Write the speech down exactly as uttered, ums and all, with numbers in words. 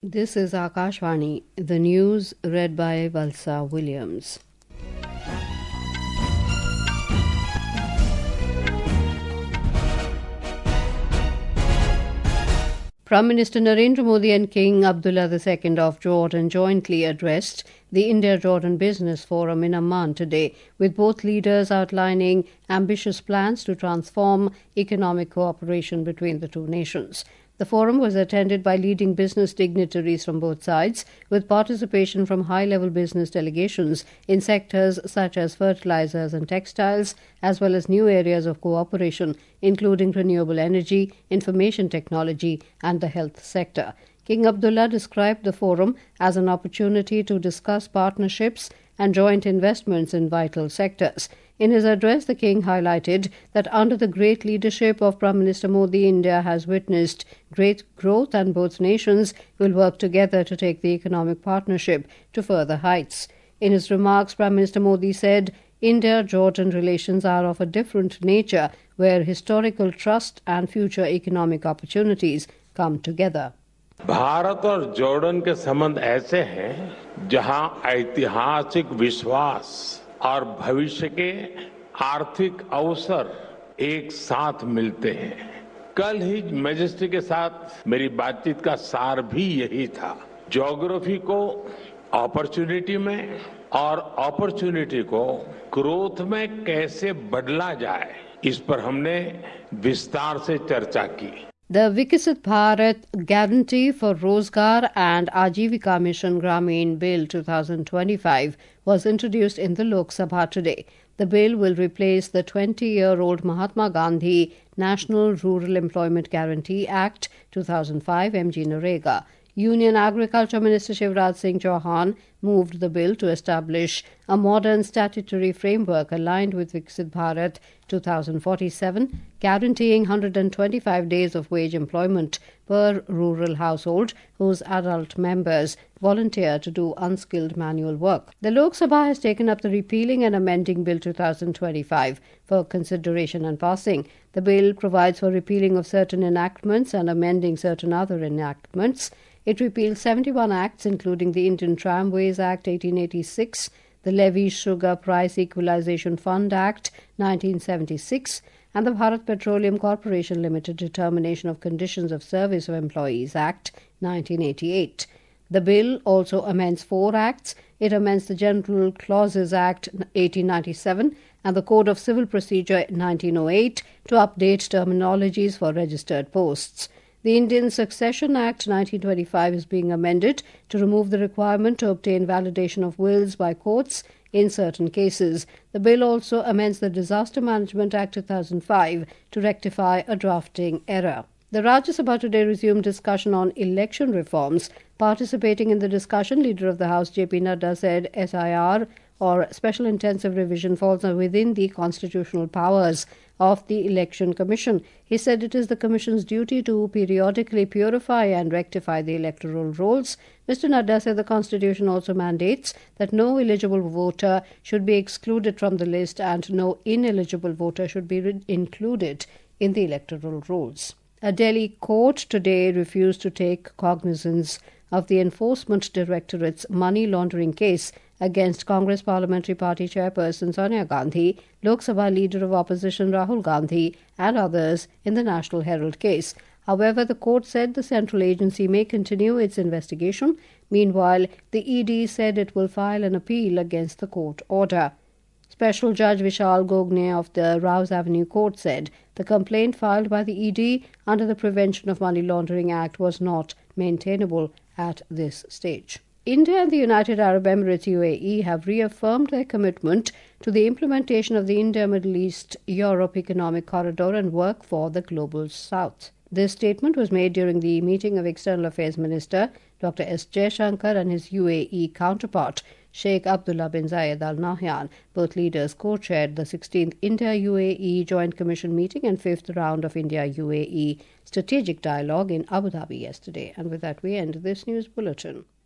This is Akashvani, the news read by Valsa Williams. Prime Minister Narendra Modi and King Abdullah the Second of Jordan jointly addressed the India-Jordan Business Forum in Amman today, with both leaders outlining ambitious plans to transform economic cooperation between the two nations. The forum was attended by leading business dignitaries from both sides, with participation from high-level business delegations in sectors such as fertilizers and textiles, as well as new areas of cooperation, including renewable energy, information technology, and the health sector. King Abdullah described the forum as an opportunity to discuss partnerships and joint investments in vital sectors. In his address, the King highlighted that under the great leadership of Prime Minister Modi, India has witnessed great growth and both nations will work together to take the economic partnership to further heights. In his remarks, Prime Minister Modi said, India-Jordan relations are of a different nature, where historical trust and future economic opportunities come together. Bharat और Jordan के संबंध ऐसे हैं जहां ऐतिहासिक विश्वास और भविष्य के आर्थिक अवसर एक साथ मिलते हैं। कल ही मैजेस्टी के साथ मेरी बातचीत का सार भी यही था। ज्योग्राफी को अपॉर्चुनिटी में और अपॉर्चुनिटी को ग्रोथ में कैसे बदला जाए, इस पर हमने विस्तार से चर्चा की। The Viksit Bharat Guarantee for Rozgar and Ajivika Mission Gramin Bill twenty twenty-five was introduced in the Lok Sabha today. The bill will replace the twenty-year-old Mahatma Gandhi National Rural Employment Guarantee Act two thousand five M G Narega. Union Agriculture Minister Shivraj Singh Chauhan moved the bill to establish a modern statutory framework aligned with Viksit Bharat twenty forty-seven, guaranteeing one hundred twenty-five days of wage employment per rural household whose adult members volunteer to do unskilled manual work. The Lok Sabha has taken up the repealing and amending Bill twenty twenty-five for consideration and passing. The bill provides for repealing of certain enactments and amending certain other enactments. It repeals seventy-one acts, including the Indian Tramways Act eighteen eighty-six, the Levy Sugar Price Equalization Fund Act nineteen seventy-six, and the Bharat Petroleum Corporation Limited Determination of Conditions of Service of Employees Act nineteen eighty-eight. The bill also amends four acts. It amends the General Clauses Act eighteen ninety-seven and the Code of Civil Procedure nineteen oh eight to update terminologies for registered posts. The Indian Succession Act nineteen twenty-five is being amended to remove the requirement to obtain validation of wills by courts in certain cases. The bill also amends the Disaster Management Act two thousand five to rectify a drafting error. The Rajya Sabha today resumed discussion on election reforms. Participating in the discussion, Leader of the House J P Nadda said S I R or Special Intensive Revision falls within the constitutional powers of the Election Commission. He said it is the Commission's duty to periodically purify and rectify the electoral rolls. Mister Nadda said the Constitution also mandates that no eligible voter should be excluded from the list and no ineligible voter should be re- included in the electoral rolls. A Delhi court today refused to take cognizance of the Enforcement Directorate's money laundering case against Congress Parliamentary Party Chairperson Sonia Gandhi, Lok Sabha Leader of Opposition Rahul Gandhi, and others in the National Herald case. However, the court said the central agency may continue its investigation. Meanwhile, the E D said it will file an appeal against the court order. Special Judge Vishal Gogne of the Rouse Avenue Court said the complaint filed by the E D under the Prevention of Money Laundering Act was not maintainable at this stage. India and the United Arab Emirates U A E have reaffirmed their commitment to the implementation of the India-Middle East-Europe Economic Corridor and work for the Global South. This statement was made during the meeting of External Affairs Minister Doctor S. Jaishankar and his U A E counterpart Sheikh Abdullah bin Zayed Al Nahyan. Both leaders co-chaired the sixteenth India-U A E Joint Commission meeting and fifth round of India-U A E Strategic Dialogue in Abu Dhabi yesterday. And with that, we end this news bulletin.